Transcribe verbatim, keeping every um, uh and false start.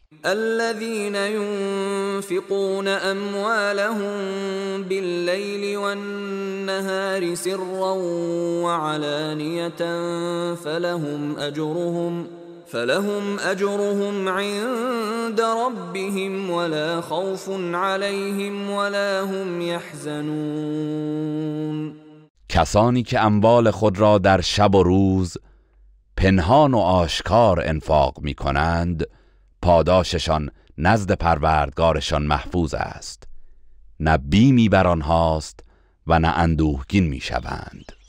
الذين ينفقون أموالهم بالليل والنهار سرا وعلانية فلهم أجرهم فلهم أجرهم عند ربهم ولا خوف عليهم ولا هم يحزنون. کسانی که اموال خود را در شب و روز پنهان و آشکار انفاق می کنند پاداششان نزد پروردگارشان محفوظ است، نه بیمی بر آنهاست و نه اندوهگین می شوند.